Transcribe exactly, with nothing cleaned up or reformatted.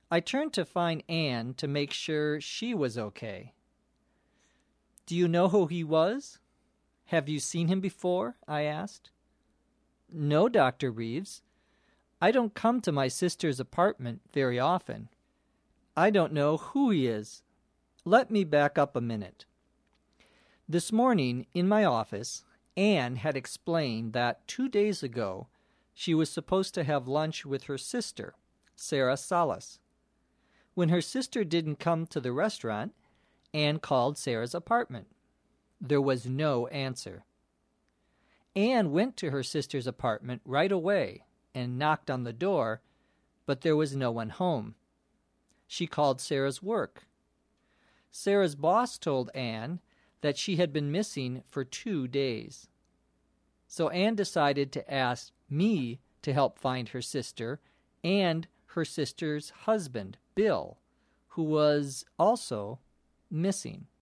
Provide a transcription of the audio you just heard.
I turned to find Anne to make sure she was okay. "Do you know who he was? Have you seen him before?" I asked. "No, Doctor Reeves. I don't come to my sister's apartment very often. I don't know who he is. Let me back up a minute." This morning, in my office, Anne had explained that two days ago she was supposed to have lunch with her sister, Sarah Salas. When her sister didn't come to the restaurant, Anne called Sarah's apartment. There was no answer. Anne went to her sister's apartment right away and knocked on the door, but there was no one home. She called Sarah's work. Sarah's boss told Anne that she had been missing for two days. So Anne decided to ask me to help find her sister and her sister's husband, Bill, who was also missing.